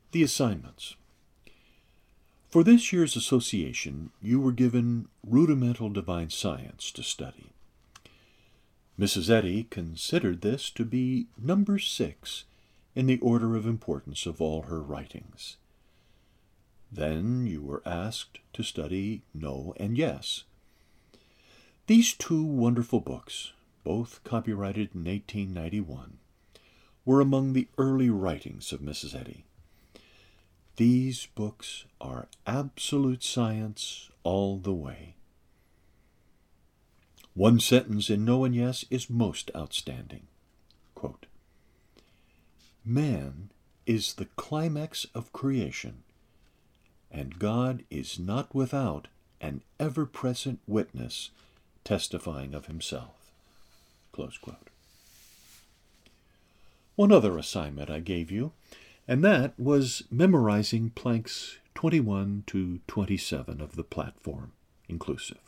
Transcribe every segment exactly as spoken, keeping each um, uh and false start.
The assignments. For this year's association, you were given rudimental divine science to study. Missus Eddy considered this to be number six in the order of importance of all her writings. Then you were asked to study No and Yes. These two wonderful books, both copyrighted in eighteen ninety-one, were among the early writings of Missus Eddy. These books are absolute science all the way. One sentence in No and Yes is most outstanding. Quote, "Man is the climax of creation, and God is not without an ever-present witness testifying of himself." Close quote. One other assignment I gave you, and that was memorizing planks twenty-one to twenty-seven of the platform, inclusive.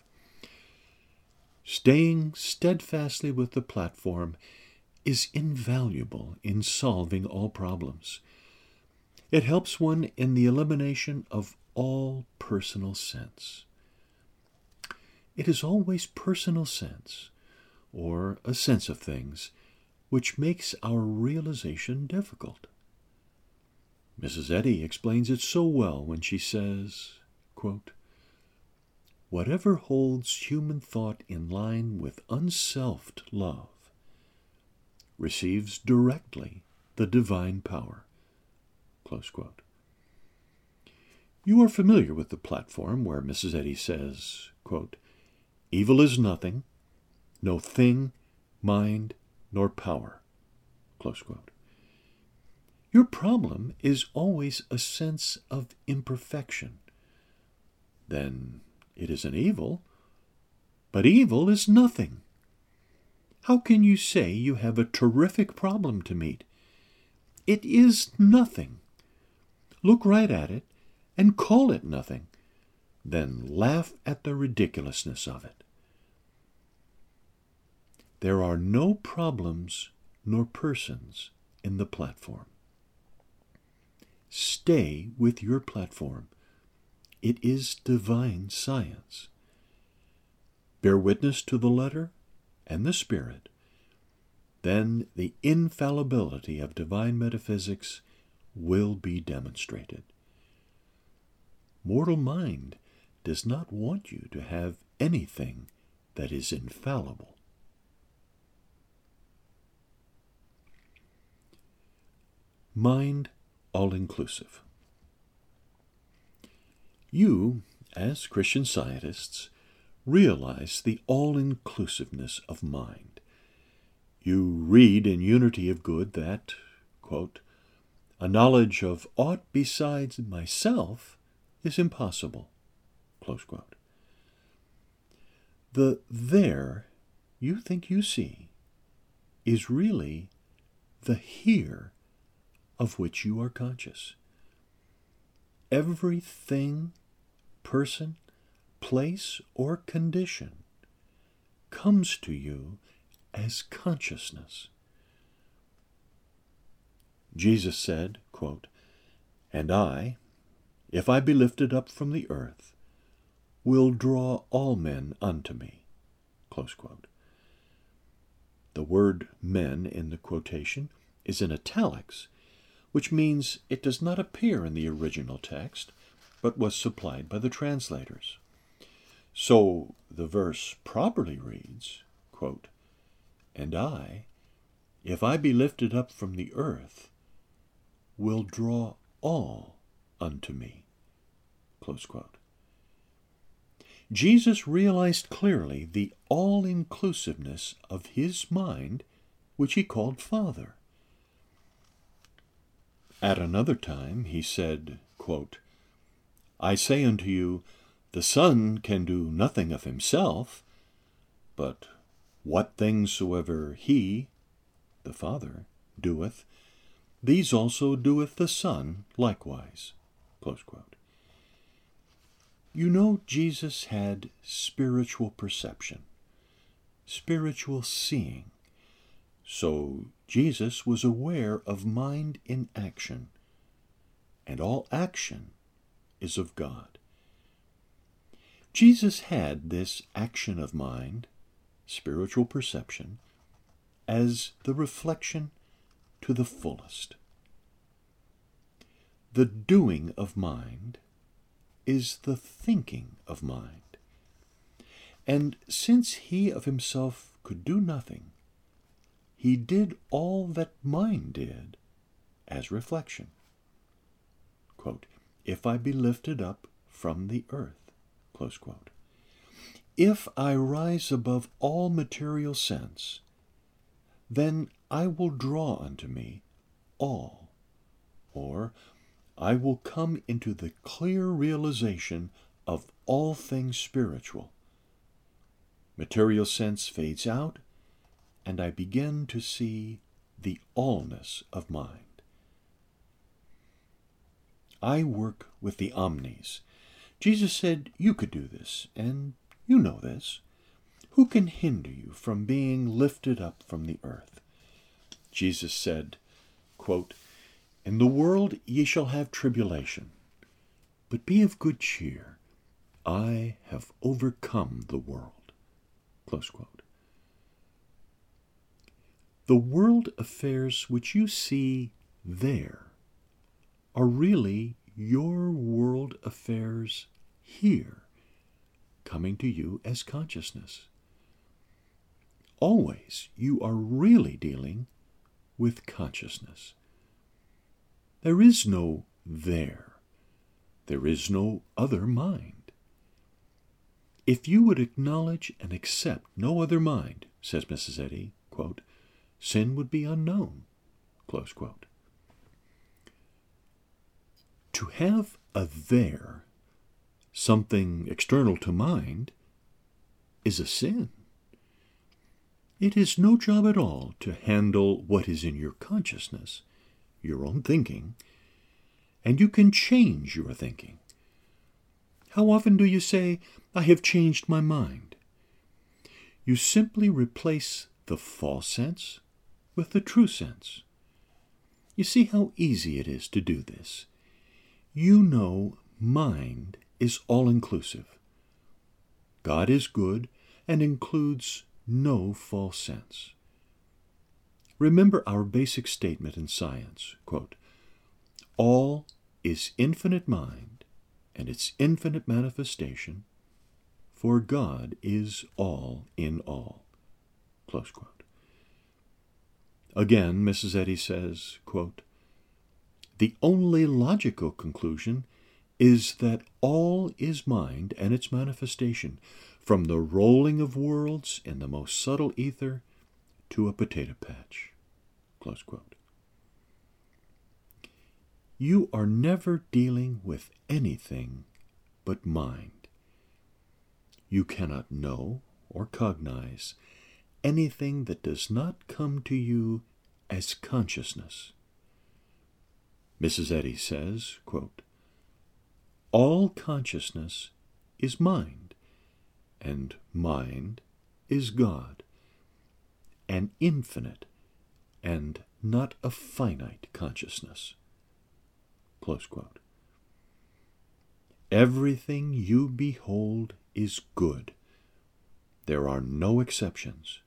Staying steadfastly with the platform is invaluable in solving all problems. It helps one in the elimination of all personal sense. It is always personal sense, or a sense of things, which makes our realization difficult. Missus Eddy explains it so well when she says, quote, "Whatever holds human thought in line with unselfed love receives directly the divine power." Close quote. You are familiar with the platform where Missus Eddy says, quote, "Evil is nothing, no thing, mind, nor power." Close quote. Your problem is always a sense of imperfection. Then it is an evil, but evil is nothing. How can you say you have a terrific problem to meet? It is nothing. Look right at it and call it nothing, then laugh at the ridiculousness of it. There are no problems nor persons in the platform. Stay with your platform. It is divine science. Bear witness to the letter and the spirit. Then the infallibility of divine metaphysics will be demonstrated. Mortal mind does not want you to have anything that is infallible. Mind all-inclusive. You, as Christian scientists, realize the all-inclusiveness of mind. You read in Unity of Good that, quote, "a knowledge of aught besides myself is impossible." Close quote. The there you think you see is really the here of which you are conscious. Everything, person, place, or condition comes to you as consciousness. Jesus said, quote, "And I, if I be lifted up from the earth, will draw all men unto me." Close quote. The word men in the quotation is in italics, which means it does not appear in the original text, but was supplied by the translators. So the verse properly reads, quote, "And I, if I be lifted up from the earth, will draw all unto me." Close quote. Jesus realized clearly the all-inclusiveness of his mind, which he called Father. At another time he said, quote, "I say unto you, the Son can do nothing of himself, but what things soever he," the Father, "doeth, these also doeth the Son likewise." Close quote. You know, Jesus had spiritual perception, spiritual seeing. So Jesus was aware of mind in action, and all action is of God. Jesus had this action of mind, spiritual perception, as the reflection to the fullest. The doing of mind is the thinking of mind. And since he of himself could do nothing, he did all that mind did as reflection. Quote, "If I be lifted up from the earth," close quote, "if I rise above all material sense, then I will draw unto me all, or I will come into the clear realization of all things spiritual. Material sense fades out, and I begin to see the allness of mind. I work with the omnis. Jesus said you could do this, and you know this. Who can hinder you from being lifted up from the earth? Jesus said, quote, "In the world ye shall have tribulation, but be of good cheer. I have overcome the world." Close quote. The world affairs which you see there are really your world affairs here, coming to you as consciousness. Always you are really dealing with consciousness. There is no there. There is no other mind. If you would acknowledge and accept no other mind, says Missus Eddy, quote, sin would be unknown, close quote. To have a there, something external to mind, is a sin. It is no job at all to handle what is in your consciousness, your own thinking, and you can change your thinking. How often do you say, "I have changed my mind"? You simply replace the false sense with the true sense. You see how easy it is to do this. You know mind is all-inclusive. God is good and includes no false sense. Remember our basic statement in science, quote, "All is infinite mind and its infinite manifestation, for God is all in all." Close quote. Again, Missus Eddy says, quote, "The only logical conclusion is that all is mind and its manifestation, from the rolling of worlds in the most subtle ether to a potato patch." Close quote. You are never dealing with anything but mind. You cannot know or cognize anything that does not come to you as consciousness. Missus Eddy says, quote, "All consciousness is mind, and mind is God, an infinite and not a finite consciousness." Close quote. Everything you behold is good. There are no exceptions.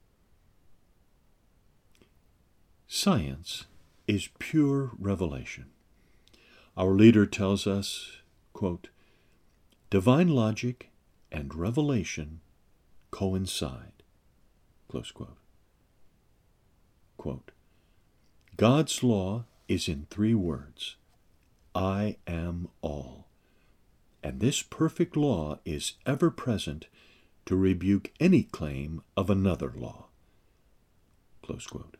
Science is pure revelation. Our leader tells us, quote, "Divine logic and revelation coincide." Close quote. Quote, "God's law is in three words, I am all. And this perfect law is ever present to rebuke any claim of another law." Close quote.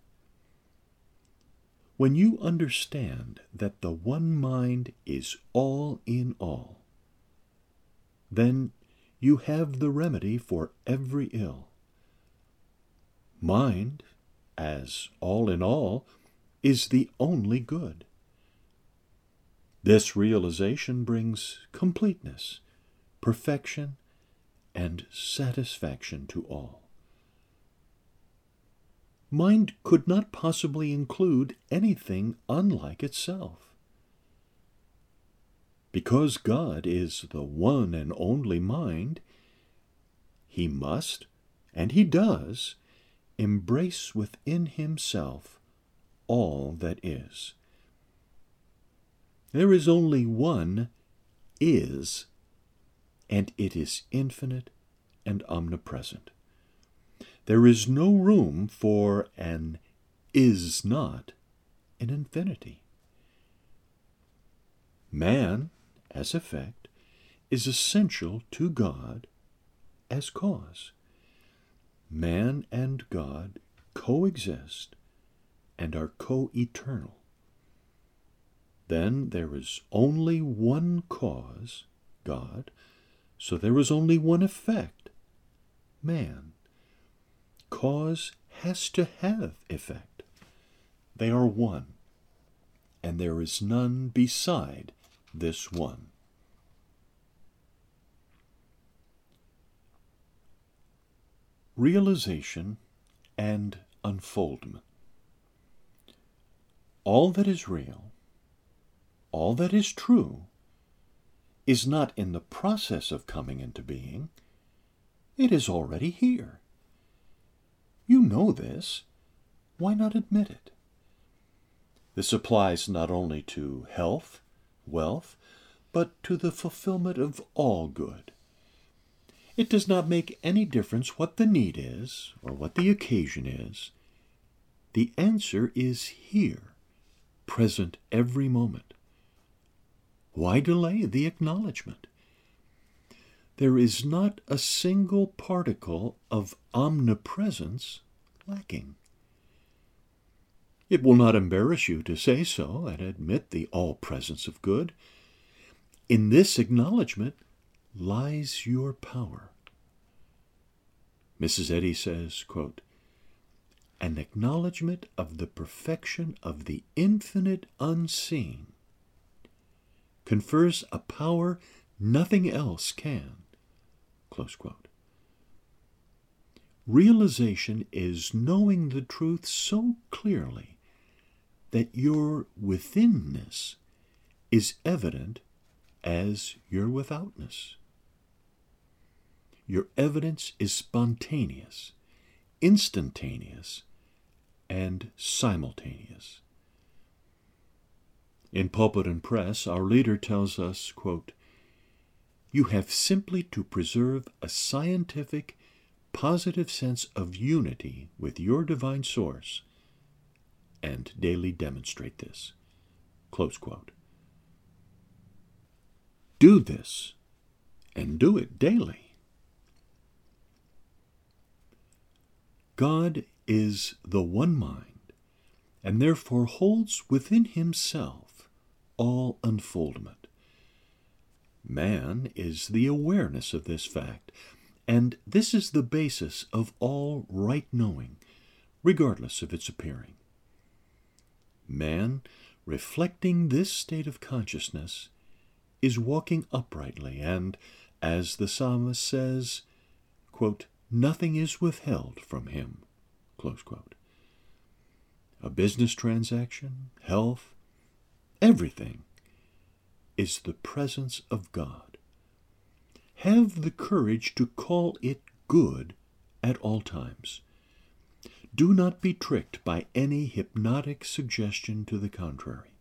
When you understand that the one mind is all in all, then you have the remedy for every ill. Mind, as all in all, is the only good. This realization brings completeness, perfection, and satisfaction to all. Mind could not possibly include anything unlike itself. Because God is the one and only mind, he must, and he does, embrace within himself all that is. There is only one is, and it is infinite and omnipresent. There is no room for an is not in infinity. Man, as effect, is essential to God as cause. Man and God coexist and are co-eternal. Then there is only one cause, God, so there is only one effect, man. Cause has to have effect. They are one, and there is none beside this one. Realization and unfoldment. All that is real, all that is true, is not in the process of coming into being. It is already here. You know this. Why not admit it? This applies not only to health, wealth, but to the fulfillment of all good. It does not make any difference what the need is or what the occasion is. The answer is here, present every moment. Why delay the acknowledgement? There is not a single particle of omnipresence lacking. It will not embarrass you to say so and admit the all-presence of good. In this acknowledgement lies your power. Missus Eddy says, quote, an acknowledgement of the perfection of the infinite unseen confers a power nothing else can. Close quote. Realization is knowing the truth so clearly that your withinness is evident as your withoutness. Your evidence is spontaneous, instantaneous, and simultaneous. In Pulpit and Press, our leader tells us, quote, you have simply to preserve a scientific, positive sense of unity with your divine source and daily demonstrate this. Close quote. Do this, and do it daily. God is the one mind, and therefore holds within himself all unfoldment. Man is the awareness of this fact, and this is the basis of all right knowing, regardless of its appearing. Man, reflecting this state of consciousness, is walking uprightly, and, as the psalmist says, quote, nothing is withheld from him. Close quote. A business transaction, health, everything is the presence of God. Have the courage to call it good at all times. Do not be tricked by any hypnotic suggestion to the contrary.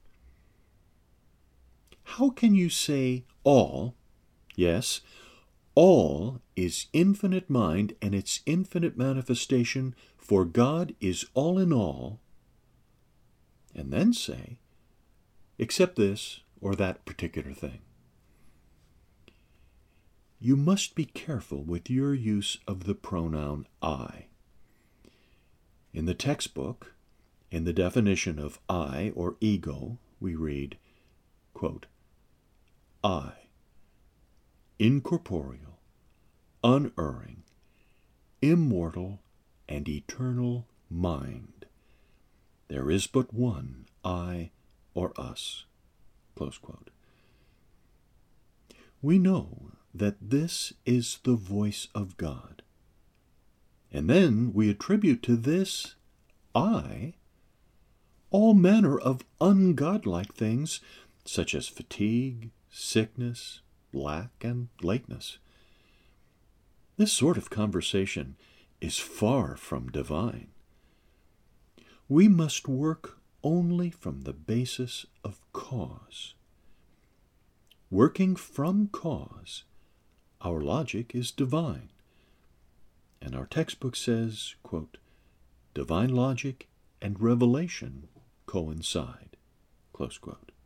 How can you say all? Yes, all is infinite mind and its infinite manifestation, for God is all in all, and then say, except this or that particular thing. You must be careful with your use of the pronoun I. In the textbook, in the definition of I or ego, we read, quote, I, incorporeal, unerring, immortal, and eternal mind. There is but one I or us. Close quote. We know that this is the voice of God. And then we attribute to this I all manner of ungodlike things, such as fatigue, sickness, lack, and lateness. This sort of conversation is far from divine. We must work only from the basis of cause. Working from cause, our logic is divine. And our textbook says, quote, divine logic and revelation coincide, close quote.